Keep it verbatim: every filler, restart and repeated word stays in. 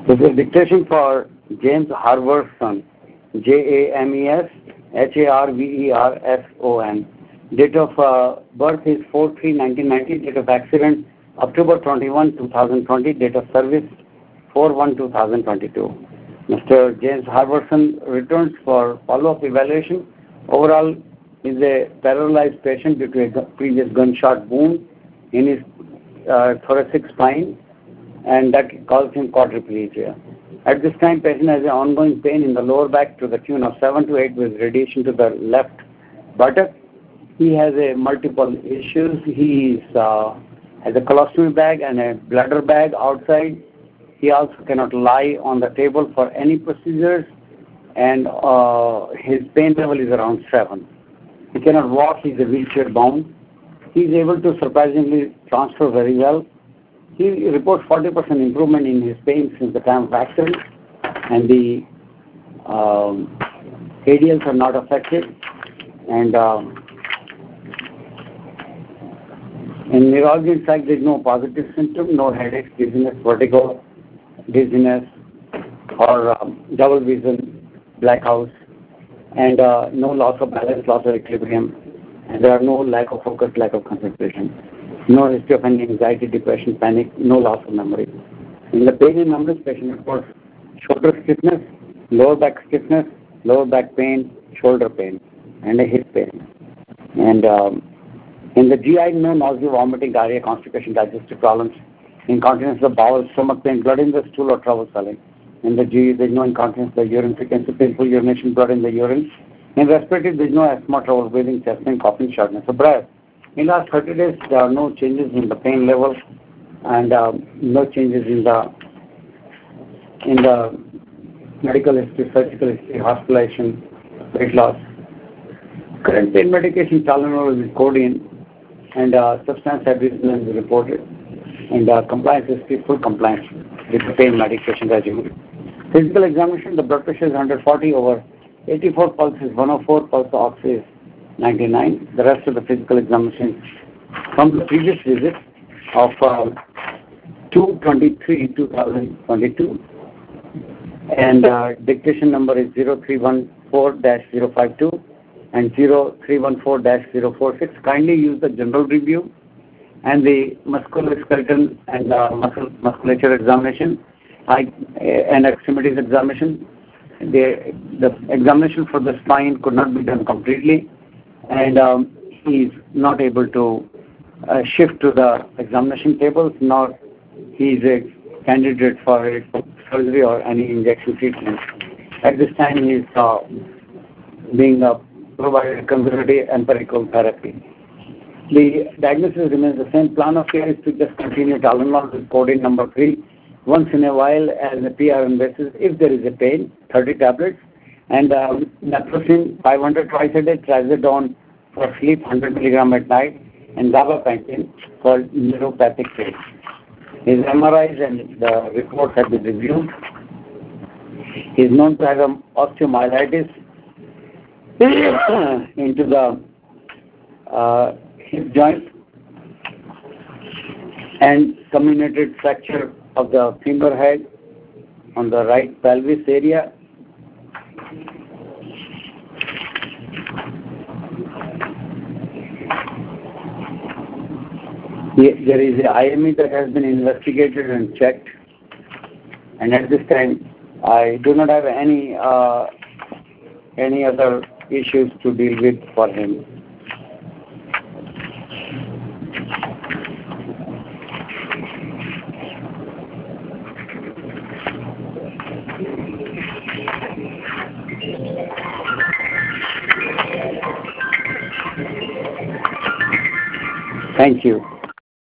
This is dictation for James Harverson, J A M E S H A R V E R S O N. Date of uh, birth is four three nineteen ninety. Date of accident October twenty-first, two thousand twenty. Date of service four one two thousand twenty-two. Mister James Harverson returns for follow-up evaluation. Overall, is a paralyzed patient due to a previous gunshot wound in his uh, thoracic spine, and that caused him quadriplegia. At this time, patient has an ongoing pain in the lower back to the tune of seven to eight with radiation to the left buttock. He has a multiple issues. He is, uh, has a colostomy bag and a bladder bag outside. He also cannot lie on the table for any procedures, and uh, his pain level is around seven. He cannot walk. He is a wheelchair bound. He is able to surprisingly transfer very well. He reports forty percent improvement in his pain since the time of accident, and the um, A D Ls are not affected. And um, in neurology side, there is no positive symptom, no headaches, dizziness, vertigo, dizziness, or um, double vision, blackouts, and uh, no loss of balance, loss of equilibrium, and there are no lack of focus, lack of concentration. No history of any anxiety, depression, panic, no loss of memory. In the pain and numbness, patient reports shoulder stiffness, lower back stiffness, lower back pain, shoulder pain, and a hip pain. And um, in the G I, no nausea, vomiting, diarrhea, constipation, digestive problems, incontinence of the bowel, stomach pain, blood in the stool, or trouble swelling. In the G, there is no incontinence, the urine frequency, painful urination, blood in the urine. In respiratory, there is no asthma, trouble breathing, chest pain, coughing, shortness of breath. In the last thirty days, there are no changes in the pain level, and uh, no changes in the in the medical history, surgical history, hospitalization, weight loss. Current pain medication, Tylenol with codeine, and uh, substance abuse is reported, and uh, compliance history, full compliance with the pain medication regimen. Physical examination, the blood pressure is one hundred forty over eighty-four, pulse is one oh four, pulse ox is ninety-nine. The rest of the physical examination from the previous visit of uh, two twenty-three two thousand twenty-two, and uh, dictation number is zero three one four dash zero five two and zero three one four dash zero four six. Kindly use the general review and the musculoskeletal and uh, muscle musculature examination I, and extremities examination. The, the examination for the spine could not be done completely, and um, he is not able to uh, shift to the examination tables, nor he is a candidate for a surgery or any injection treatment. At this time, he is uh, being uh, provided conservative empirical therapy. The diagnosis remains the same. Plan of care is to just continue Tylenol with codeine number three once in a while as a P R N basis if there is a pain, thirty tablets, and um, naproxen five hundred twice a day, trazodone for sleep one hundred milligram at night, and gabapentin for neuropathic pain. His M R Is and the reports have been reviewed. He is known to have osteomyelitis into the uh, hip joint and comminuted fracture of the femur head on the right pelvis area. There is a I M E that has been investigated and checked, and at this time I do not have any uh, any other issues to deal with for him. Thank you.